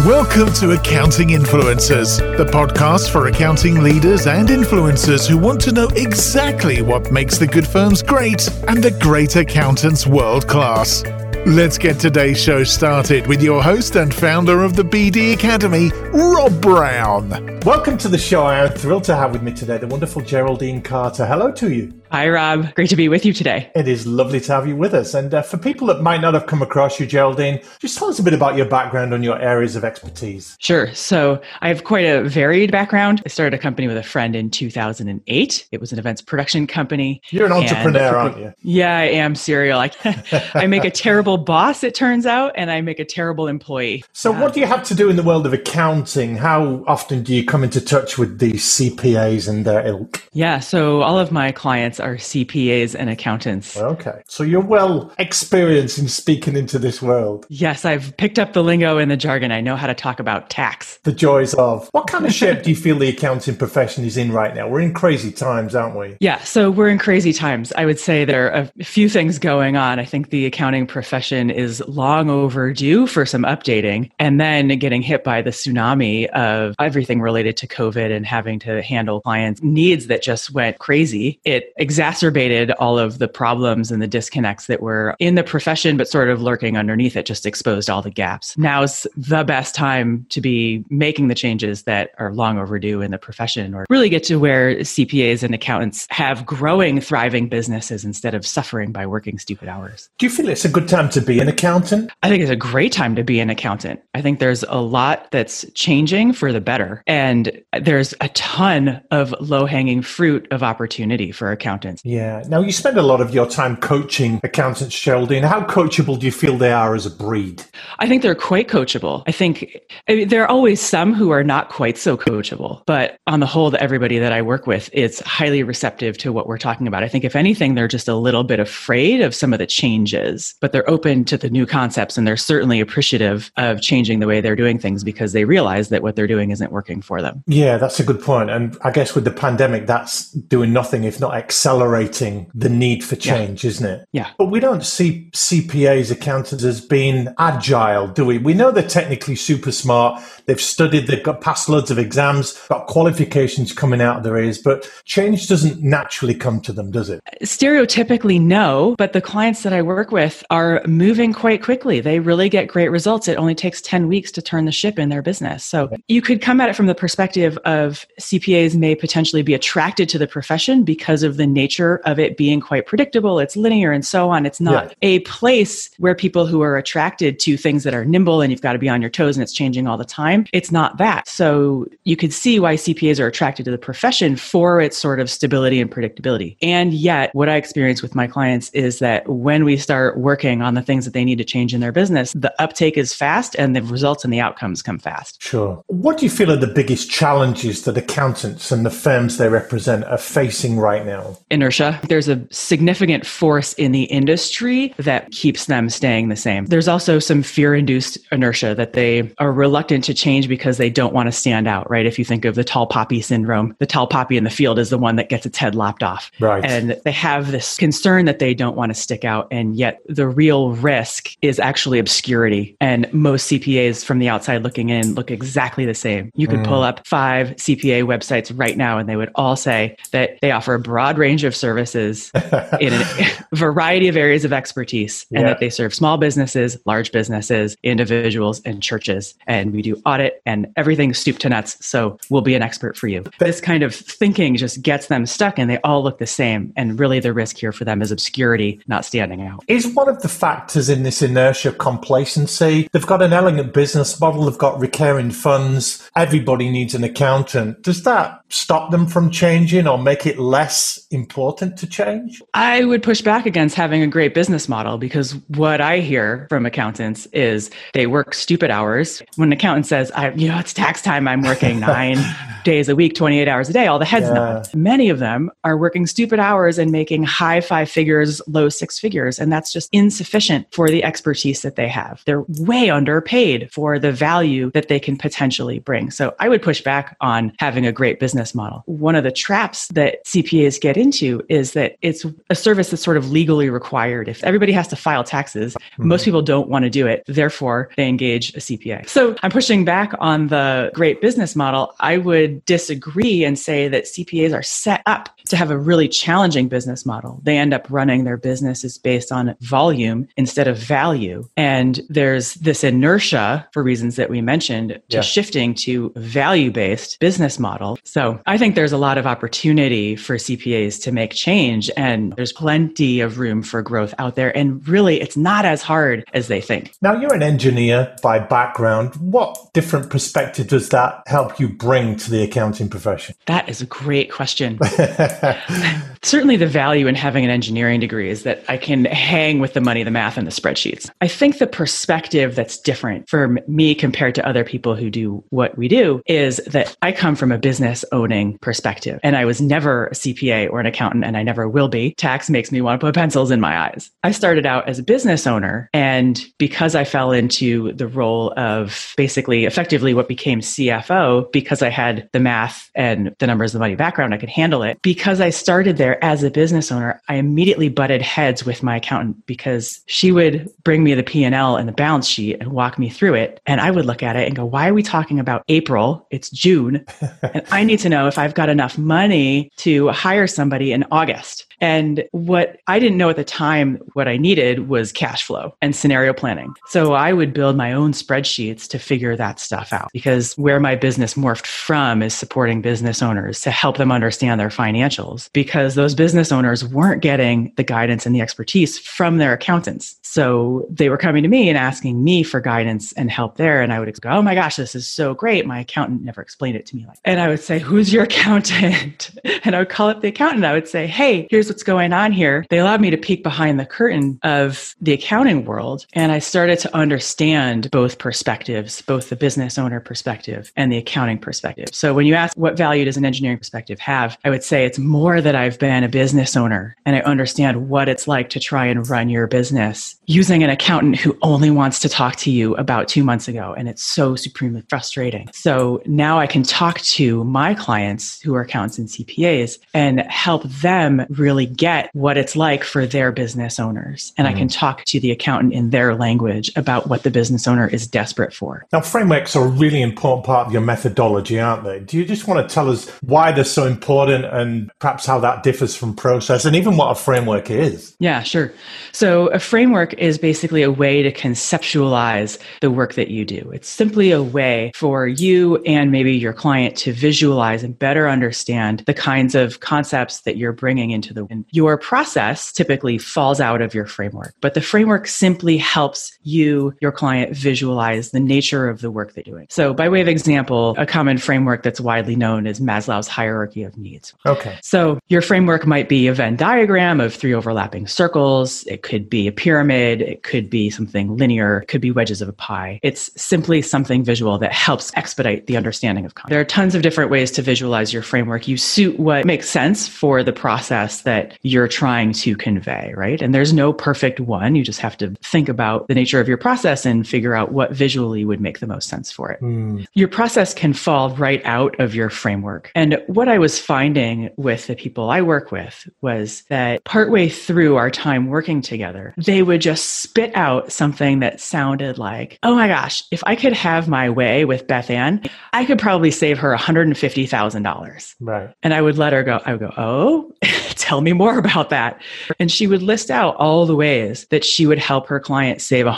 Welcome to Accounting Influencers, the podcast for accounting leaders and influencers who want to know exactly what makes the good firms great and the great accountants world class. Let's get today's show started with your host and founder of the BD Academy, Rob Brown. Welcome to the show. I am thrilled to have with me today the wonderful Geraldine Carter. Hello to you. Hi, Rob. Great to be with you today. It is lovely to have you with us. And for people that might not have come across you, Geraldine, just tell us a bit about your background and your areas of expertise. Sure. So I have quite a varied background. I started a company with a friend in 2008. It was an events production company. You're an entrepreneur, aren't you? Yeah, I am serial. I make a terrible boss, it turns out, and I make a terrible employee. So what do you have to do in the world of accounting? How often do you come into touch with these CPAs and their ilk? Yeah, so all of my clients are CPAs and accountants. Okay. So you're well experienced in speaking into this world. Yes, I've picked up the lingo and the jargon. I know how to talk about tax. The joys of. What kind of shape do you feel the accounting profession is in right now? We're in crazy times, aren't we? Yeah, so we're in crazy times. I would say there are a few things going on. I think the accounting profession is long overdue for some updating, and then getting hit by the tsunami of everything related to COVID and having to handle clients' needs that just went crazy. It exacerbated all of the problems and the disconnects that were in the profession, but sort of lurking underneath it, just exposed all the gaps. Now's the best time to be making the changes that are long overdue in the profession, or really get to where CPAs and accountants have growing, thriving businesses instead of suffering by working stupid hours. Do you feel it's a good time to be an accountant? I think it's a great time to be an accountant. I think there's a lot that's changing for the better. And there's a ton of low-hanging fruit of opportunity for accountants. Yeah. Now, you spend a lot of your time coaching accountants, Geraldine. How coachable do you feel they are as a breed? I think they're quite coachable. There are always some who are not quite so coachable. But on the whole, everybody that I work with is highly receptive to what we're talking about. I think if anything, they're just a little bit afraid of some of the changes, but they're open to the new concepts, and they're certainly appreciative of changing the way they're doing things because they realize that what they're doing isn't working for them. Yeah, that's a good point. And I guess with the pandemic, that's doing nothing if not accelerating the need for change, isn't it? Yeah. But we don't see CPAs, accountants as being agile, do we? We know they're technically super smart. They've studied, they've got passed loads of exams, got qualifications coming out of their ears, but change doesn't naturally come to them, does it? Stereotypically, no, but the clients that I work with are moving quite quickly. They really get great results. It only takes 10 weeks to turn the ship in their business. So you could come at it from the perspective of CPAs may potentially be attracted to the profession because of the nature of it being quite predictable. It's linear and so on. It's not a place where people who are attracted to things that are nimble and you've got to be on your toes and it's changing all the time. It's not that. So you could see why CPAs are attracted to the profession for its sort of stability and predictability. And yet what I experience with my clients is that when we start working on the things that they need to change in their business, the uptake is fast and the results and the outcomes come fast. Sure. What do you feel are the biggest challenges that accountants and the firms they represent are facing right now? Inertia. There's a significant force in the industry that keeps them staying the same. There's also some fear-induced inertia that they are reluctant to change because they don't want to stand out, right? If you think of the tall poppy syndrome, the tall poppy in the field is the one that gets its head lopped off. Right. And they have this concern that they don't want to stick out. And yet the real risk is actually obscurity. And most CPAs from the outside looking in look exactly the same. You could pull up 5 CPA websites right now, and they would all say that they offer a broad range of services in a variety of areas of expertise, and that they serve small businesses, large businesses, individuals, and churches. And we do audit and everything soup to nuts. So we'll be an expert for you. This kind of thinking just gets them stuck, and they all look the same. And really the risk here for them is obscurity, not standing out. Is one of the factors in this inertia complacency? They've got an elegant business model. They've got recurring funds. Everybody needs an accountant. Does that stop them from changing or make it less important to change? I would push back against having a great business model, because what I hear from accountants is they work stupid hours. When an accountant says, it's tax time, I'm working 9 days a week, 28 hours a day, all the heads nod. Many of them are working stupid hours and making high 5 figures, low 6 figures. And that's just insufficient for the expertise that they have. They're way underpaid for the value that they can potentially bring. So I would push back on having a great business model. One of the traps that CPAs get into into is that it's a service that's sort of legally required. If everybody has to file taxes, most people don't want to do it. Therefore, they engage a CPA. So I'm pushing back on the great business model. I would disagree and say that CPAs are set up to have a really challenging business model. They end up running their businesses based on volume instead of value. And there's this inertia, for reasons that we mentioned, to shifting to value-based business model. So I think there's a lot of opportunity for CPAs to make change, and there's plenty of room for growth out there. And really, it's not as hard as they think. Now, you're an engineer by background. What different perspective does that help you bring to the accounting profession? That is a great question. Certainly the value in having an engineering degree is that I can hang with the money, the math, and the spreadsheets. I think the perspective that's different for me compared to other people who do what we do is that I come from a business owning perspective, and I was never a CPA or an accountant, and I never will be. Tax makes me want to put pencils in my eyes. I started out as a business owner, and because I fell into the role of basically effectively what became CFO, because I had the math and the numbers, the money background, I could handle it. Because I started there as a business owner, I immediately butted heads with my accountant because she would bring me the P&L and the balance sheet and walk me through it. And I would look at it and go, why are we talking about April? It's June. And I need to know if I've got enough money to hire somebody in August. And what I didn't know at the time, what I needed was cash flow and scenario planning. So I would build my own spreadsheets to figure that stuff out, because where my business morphed from is supporting business owners to help them understand their financials, because those business owners weren't getting the guidance and the expertise from their accountants. So they were coming to me and asking me for guidance and help there. And I would go, oh my gosh, this is so great. My accountant never explained it to me like that. And I would say, who's your accountant? And I would call up the accountant. I would say, hey, here's what's going on here. They allowed me to peek behind the curtain of the accounting world. And I started to understand both perspectives, both the business owner perspective and the accounting perspective. So when you ask what value does an engineering perspective have, I would say it's more that I've been a business owner and I understand what it's like to try and run your business using an accountant who only wants to talk to you about 2 months ago. And it's so supremely frustrating. So now I can talk to my clients who are accountants and CPAs and help them really get what it's like for their business owners. And I can talk to the accountant in their language about what the business owner is desperate for. Now, frameworks are a really important part of your methodology, aren't they? Do you just want to tell us why they're so important and perhaps how that differs from process and even what a framework is? Yeah, sure. So a framework is basically a way to conceptualize the work that you do. It's simply a way for you and maybe your client to visualize and better understand the kinds of concepts that you're bringing into the wind. Your process typically falls out of your framework, but the framework simply helps you, your client, visualize the nature of the work they're doing. So by way of example, a common framework that's widely known is Maslow's hierarchy of needs. Okay. So your framework might be a Venn diagram of 3 overlapping circles. It could be a pyramid. It could be something linear. It could be wedges of a pie. It's simply something visual that helps expedite the understanding of content. There are tons of different ways to visualize your framework. You suit what makes sense for the process that you're trying to convey, right? And there's no perfect one. You just have to think about the nature of your process and figure out what visually would make the most sense for it. Your process can fall right out of your framework. And what I was finding with the people I work with was that partway through our time working together, they would just spit out something that sounded like, oh my gosh, if I could have my way with Beth Ann, I could probably save her $150,000. Right. And I would let her go, I would go, oh, tell me more about that. And she would list out all the ways that she would help her client save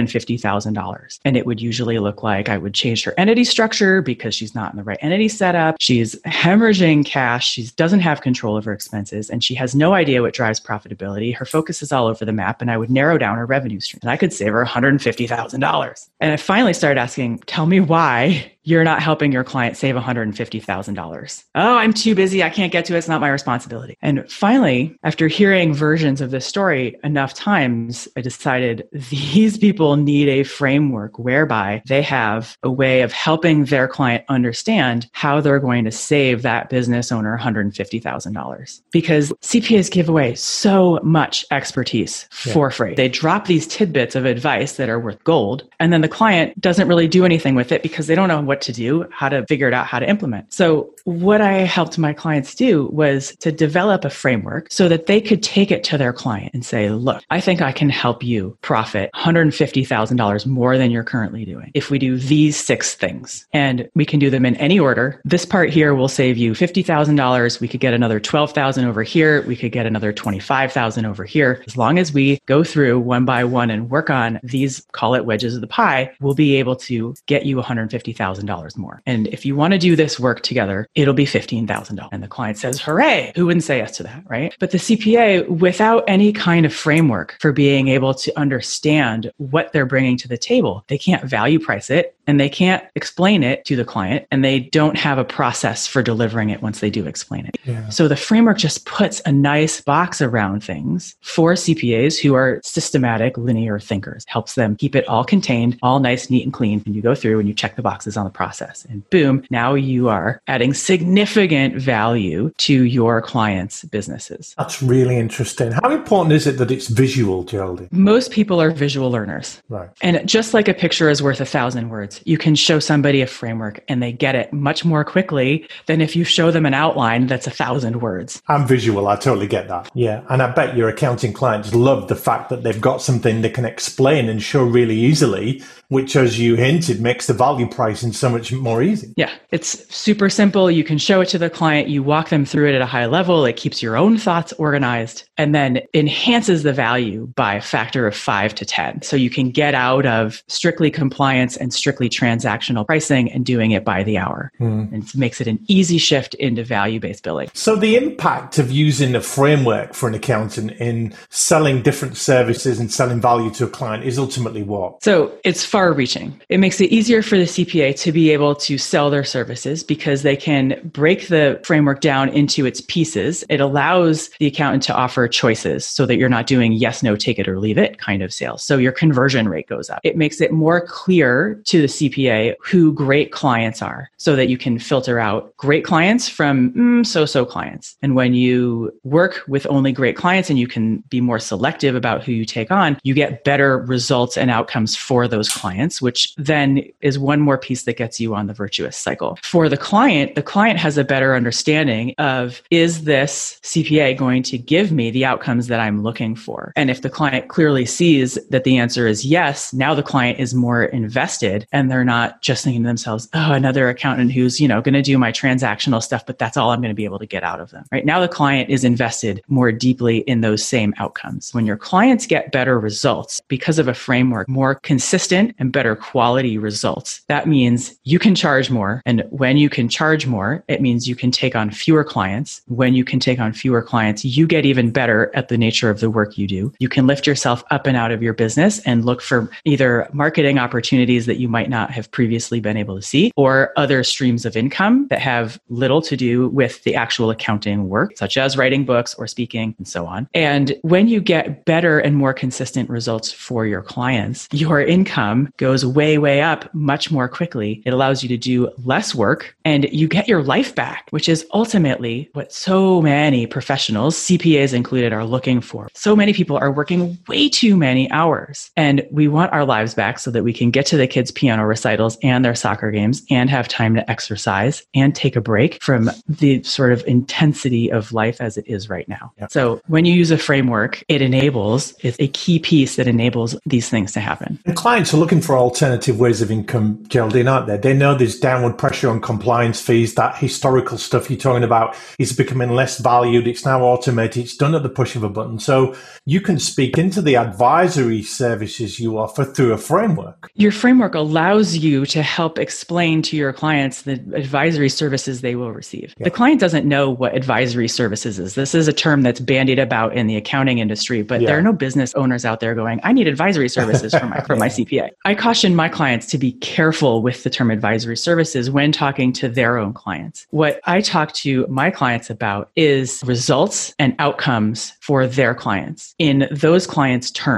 $150,000. And it would usually look like I would change her entity structure because she's not in the right entity setup. She's hemorrhaging cash. She doesn't have control of her expenses and she has no idea what drives profitability. Her focus is all over the map and I would narrow down her revenue stream and I could save her $150,000. And I finally started asking, tell me why you're not helping your client save $150,000. Oh, I'm too busy. I can't get to it. It's not my responsibility. And finally, after hearing versions of this story enough times, I decided these people need a framework whereby they have a way of helping their client understand how they're going to save that business owner $150,000. Because CPAs give away so much expertise for free. They drop these tidbits of advice that are worth gold, and then the client doesn't really do anything with it because they don't know what to do, how to figure it out, how to implement. So what I helped my clients do was to develop a framework so that they could take it to their client and say, look, I think I can help you profit $150,000 more than you're currently doing if we do these 6 things. And we can do them in any order. This part here will save you $50,000. We could get another $12,000 over here. We could get another $25,000 over here. As long as we go through one by one and work on these, call it wedges of the pie, we'll be able to get you $150,000 more. And if you want to do this work together, it'll be $15,000. And the client says, hooray, who wouldn't say yes to that, right? But the CPA, without any kind of framework for being able to understand what they're bringing to the table, they can't value price it and they can't explain it to the client, and they don't have a process for delivering it once they do explain it. Yeah. So the framework just puts a nice box around things for CPAs who are systematic, linear thinkers, helps them keep it all contained, all nice, neat, and clean. And you go through and you check the boxes on the process, and boom, now you are adding significant value to your clients' businesses. That's really interesting. How important is it that it's visual, Geraldine? Most people are visual learners. Right. And just like a picture is worth 1,000 words, you can show somebody a framework and they get it much more quickly than if you show them an outline that's 1,000 words. I'm visual. I totally get that. Yeah. And I bet your accounting clients love the fact that they've got something they can explain and show really easily, which, as you hinted, makes the value pricing so much more easy. Yeah. It's super simple. You can show it to the client. You walk them through it at a high level. It keeps your own thoughts organized and then enhances the value by a factor of 5 to 10. So you can get out of strictly compliance and strictly transactional pricing and doing it by the hour. And it makes it an easy shift into value-based billing. So the impact of using a framework for an accountant in selling different services and selling value to a client is ultimately what? So it's far-reaching. It makes it easier for the CPA to be able to sell their services because they can break the framework down into its pieces. It allows the accountant to offer choices so that you're not doing yes, no, take it or leave it kind of sales. So your conversion rate goes up. It makes it more clear to the CPA who great clients are so that you can filter out great clients from so-so clients. And when you work with only great clients and you can be more selective about who you take on, you get better results and outcomes for those clients, which then is one more piece that gets you on the virtuous cycle. For the client has a better understanding of, is this CPA going to give me the outcomes that I'm looking for? And if the client clearly sees that the answer is yes, now the client is more invested and they're not just thinking to themselves, oh, another accountant who's, going to do my transactional stuff, but that's all I'm going to be able to get out of them. Right now, the client is invested more deeply in those same outcomes. When your clients get better results because of a framework, more consistent and better quality results, that means you can charge more. And when you can charge more, it means you can take on fewer clients. When you can take on fewer clients, you get even better at the nature of the work you do. You can lift yourself up and out of your business and look for either marketing opportunities that you might not have previously been able to see, or other streams of income that have little to do with the actual accounting work, such as writing books or speaking and so on. And when you get better and more consistent results for your clients, your income goes way, way up much more quickly. It allows you to do less work and you get your life back, which is ultimately what so many professionals, CPAs included, are looking for. So many people are working way too many hours and we want our lives back so that we can get to the kids' piano recitals and their soccer games and have time to exercise and take a break from the sort of intensity of life as it is right now. Yep. So when you use a framework, it's a key piece that enables these things to happen. And clients are looking for alternative ways of income, Geraldine, aren't they? They know there's downward pressure on compliance fees. That historical stuff you're talking about is becoming less valued. It's now automated. It's done at the push of a button. So you can speak into the advisory services you offer through a framework. Your framework allows you to help explain to your clients the advisory services they will receive. Yeah. The client doesn't know what advisory services is. This is a term that's bandied about in the accounting industry, but there are no business owners out there going, I need advisory services for my CPA. I caution my clients to be careful with the term advisory services when talking to their own clients. What I talk to my clients about is results and outcomes for their clients in those clients' terms.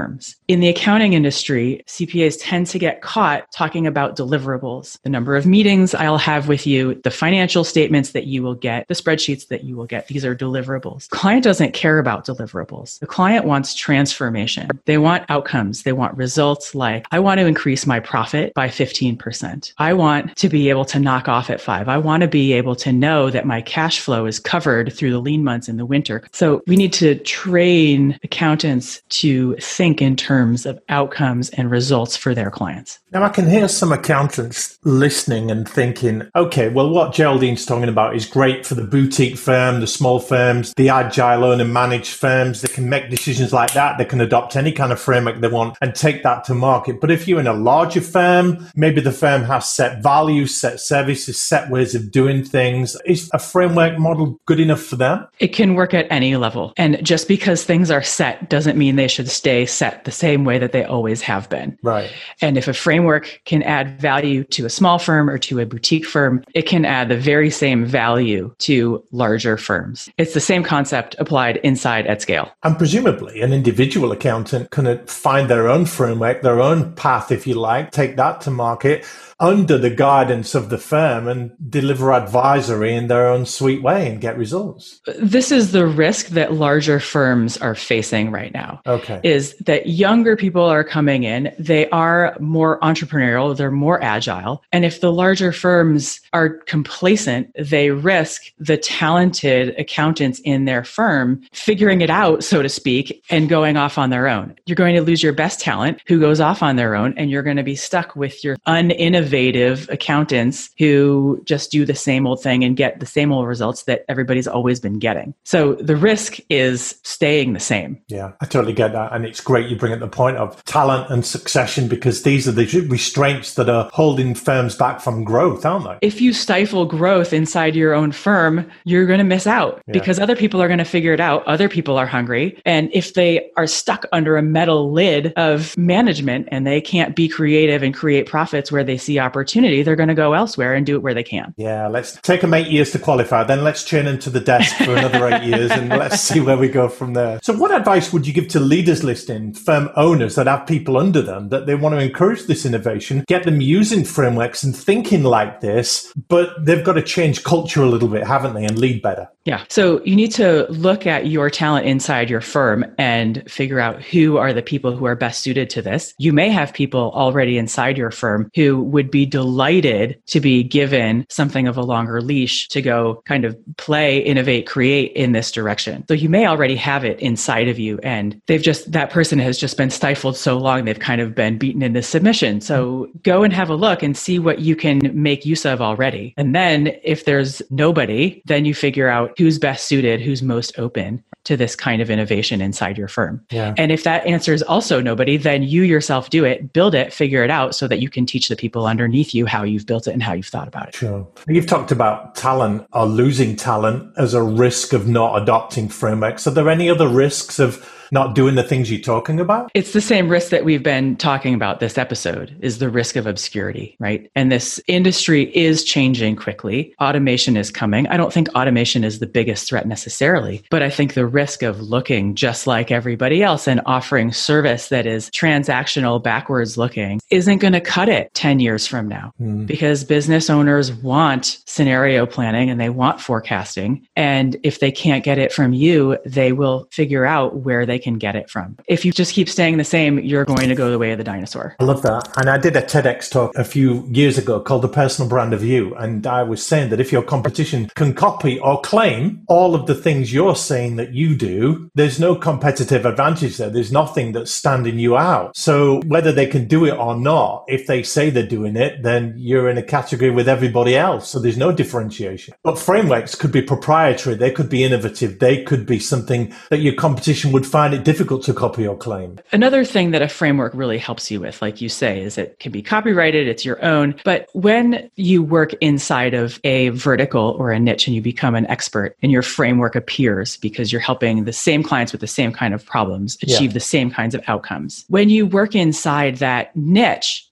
In the accounting industry, CPAs tend to get caught talking about deliverables, the number of meetings I'll have with you, the financial statements that you will get, the spreadsheets that you will get. These are deliverables. Client doesn't care about deliverables. The client wants transformation. They want outcomes. They want results like, I want to increase my profit by 15%. I want to be able to knock off at 5. I want to be able to know that my cash flow is covered through the lean months in the winter. So we need to train accountants to think in terms of outcomes and results for their clients. Now, I can hear some accountants listening and thinking, okay, well, what Geraldine's talking about is great for the boutique firm, the small firms, the agile owner managed firms. They can make decisions like that. They can adopt any kind of framework they want and take that to market. But if you're in a larger firm, maybe the firm has set values, set services, set ways of doing things. Is a framework model good enough for them? It can work at any level. And just because things are set doesn't mean they should stay set the same way that they always have been. Right. And if a framework can add value to a small firm or to a boutique firm, it can add the very same value to larger firms. It's the same concept applied inside at scale. And presumably an individual accountant can find their own framework, their own path, if you like, take that to market under the guidance of the firm and deliver advisory in their own sweet way and get results. This is the risk that larger firms are facing right now. Okay. Is that younger people are coming in, they are more entrepreneurial, they're more agile. And if the larger firms are complacent, they risk the talented accountants in their firm figuring it out, so to speak, and going off on their own. You're going to lose your best talent who goes off on their own, and you're going to be stuck with your uninnovative accountants who just do the same old thing and get the same old results that everybody's always been getting. So the risk is staying the same. Yeah, I totally get that. And it's great you bring up the point of talent and succession, because these are the restraints that are holding firms back from growth, aren't they? If you stifle growth inside your own firm, you're going to miss out because other people are going to figure it out. Other people are hungry. And if they are stuck under a metal lid of management and they can't be creative and create profits where they see opportunity, they're going to go elsewhere and do it where they can. Yeah, let's take them 8 years to qualify, then let's chain them to the desk for another 8 years and let's see where we go from there. So what advice would you give to leaders listening, firm owners that have people under them, that they want to encourage this innovation, get them using frameworks and thinking like this, but they've got to change culture a little bit, haven't they, and lead better? Yeah. So you need to look at your talent inside your firm and figure out who are the people who are best suited to this. You may have people already inside your firm who would be delighted to be given something of a longer leash to go kind of play, innovate, create in this direction. So you may already have it inside of you, and that person has just been stifled so long, they've kind of been beaten into submission. So go and have a look and see what you can make use of already. And then if there's nobody, then you figure out who's best suited, who's most open to this kind of innovation inside your firm. Yeah. And if that answer is also nobody, then you yourself do it, build it, figure it out so that you can teach the people underneath you how you've built it and how you've thought about it. Sure. You've talked about talent or losing talent as a risk of not adopting frameworks. Are there any other risks of not doing the things you're talking about? It's the same risk that we've been talking about this episode, is the risk of obscurity, right? And this industry is changing quickly. Automation is coming. I don't think automation is the biggest threat necessarily, but I think the risk of looking just like everybody else and offering service that is transactional, backwards looking isn't going to cut it 10 years from now because business owners want scenario planning and they want forecasting. And if they can't get it from you, they will figure out where they can get it from. If you just keep staying the same, you're going to go the way of the dinosaur. I love that. And I did a TEDx talk a few years ago called The Personal Brand of You. And I was saying that if your competition can copy or claim all of the things you're saying that you do, there's no competitive advantage there. There's nothing that's standing you out. So whether they can do it or not, if they say they're doing it, then you're in a category with everybody else. So there's no differentiation. But frameworks could be proprietary. They could be innovative. They could be something that your competition would find it difficult to copy or claim. Another thing that a framework really helps you with, like you say, is it can be copyrighted, it's your own. But when you work inside of a vertical or a niche and you become an expert and your framework appears because you're helping the same clients with the same kind of problems achieve the same kinds of outcomes. When you work inside that niche,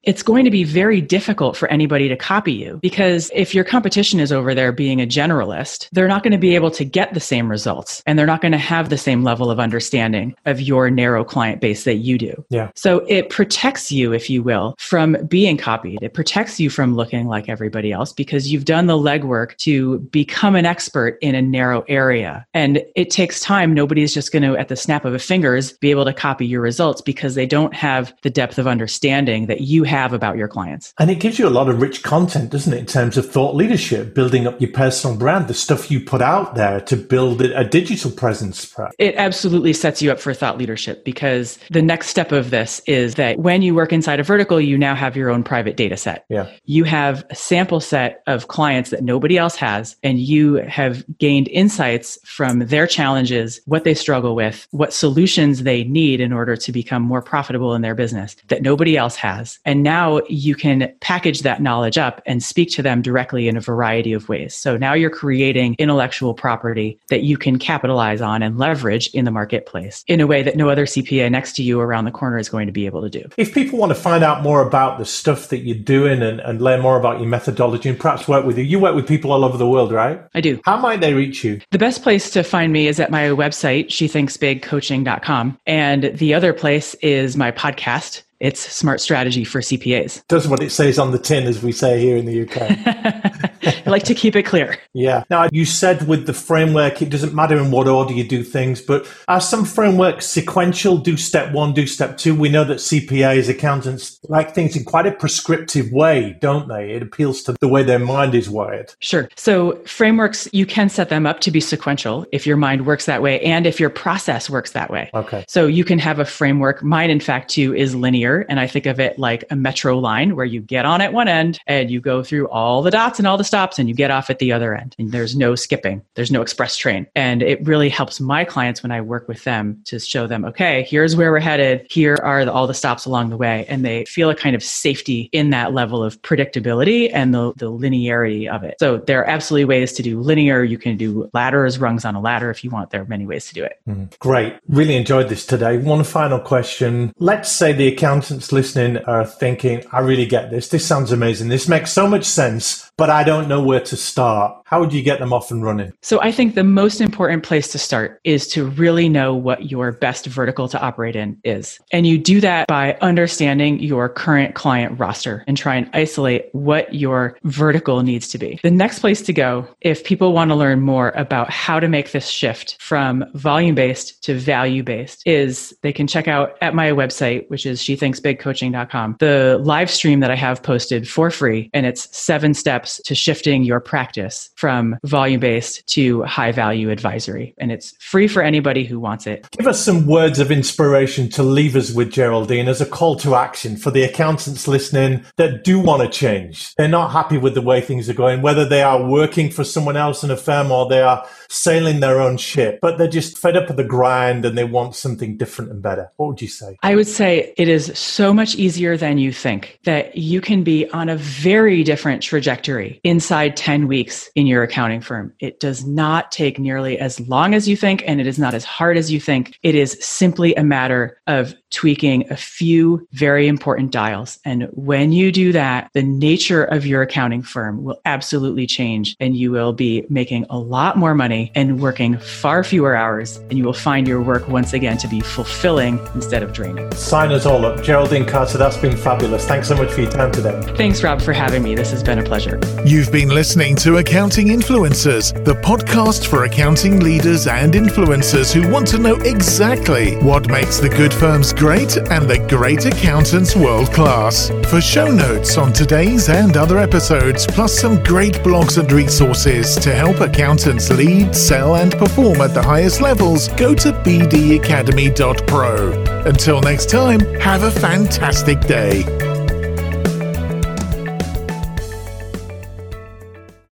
it's going to be very difficult for anybody to copy you, because if your competition is over there being a generalist, they're not going to be able to get the same results, and they're not going to have the same level of understanding of your narrow client base that you do. Yeah. So it protects you, if you will, from being copied. It protects you from looking like everybody else because you've done the legwork to become an expert in a narrow area. And it takes time. Nobody's just going to, at the snap of a fingers, be able to copy your results because they don't have the depth of understanding that you have about your clients. And it gives you a lot of rich content, doesn't it, in terms of thought leadership, building up your personal brand, the stuff you put out there to build a digital presence. It absolutely sets you up for thought leadership, because the next step of this is that when you work inside a vertical, you now have your own private data set. Yeah. You have a sample set of clients that nobody else has, and you have gained insights from their challenges, what they struggle with, what solutions they need in order to become more profitable in their business that nobody else has. And now you can package that knowledge up and speak to them directly in a variety of ways. So now you're creating intellectual property that you can capitalize on and leverage in the marketplace in a way that no other CPA next to you around the corner is going to be able to do. If people want to find out more about the stuff that you're doing and learn more about your methodology and perhaps work with you, you work with people all over the world, right? I do. How might they reach you? The best place to find me is at my website, shethinksbigcoaching.com. And the other place is my podcast. It's Smart Strategy for CPAs. Does what it says on the tin, as we say here in the UK. I like to keep it clear. Yeah. Now, you said with the framework, it doesn't matter in what order you do things, but are some frameworks sequential? Do step one, do step two? We know that CPAs, accountants, like things in quite a prescriptive way, don't they? It appeals to the way their mind is wired. Sure. So frameworks, you can set them up to be sequential if your mind works that way and if your process works that way. Okay. So you can have a framework. Mine, in fact, too, is linear. And I think of it like a metro line where you get on at one end and you go through all the dots and all the stops and you get off at the other end. And there's no skipping. There's no express train. And it really helps my clients when I work with them to show them, okay, here's where we're headed. Here are all the stops along the way. And they feel a kind of safety in that level of predictability and the linearity of it. So there are absolutely ways to do linear. You can do ladders, rungs on a ladder if you want. There are many ways to do it. Great. Really enjoyed this today. One final question. Let's say the accountants listening are thinking, I really get this. This sounds amazing. This makes so much sense, but I don't know where to start. How would you get them off and running? So I think the most important place to start is to really know what your best vertical to operate in is. And you do that by understanding your current client roster and try and isolate what your vertical needs to be. The next place to go, if people want to learn more about how to make this shift from volume-based to value-based, is they can check out at my website, which is shethinksbigcoaching.com, the live stream that I have posted for free. And it's 7 steps to shifting your practice from volume-based to high-value advisory. And it's free for anybody who wants it. Give us some words of inspiration to leave us with, Geraldine, as a call to action for the accountants listening that do want to change. They're not happy with the way things are going, whether they are working for someone else in a firm or they are sailing their own ship, but they're just fed up with the grind and they want something different and better. What would you say? I would say it is so much easier than you think, that you can be on a very different trajectory inside 10 weeks in your accounting firm. It does not take nearly as long as you think, and it is not as hard as you think. It is simply a matter of tweaking a few very important dials. And when you do that, the nature of your accounting firm will absolutely change, and you will be making a lot more money and working far fewer hours, and you will find your work once again to be fulfilling instead of draining. Sign us all up. Geraldine Carter, that's been fabulous. Thanks so much for your time today. Thanks, Rob, for having me. This has been a pleasure. You've been listening to Accounting Influencers, the podcast for accounting leaders and influencers who want to know exactly what makes the good firms great and the great accountants world class. For show notes on today's and other episodes, plus some great blogs and resources to help accountants lead, sell, and perform at the highest levels, go to bdacademy.pro. Until next time, have a fantastic day.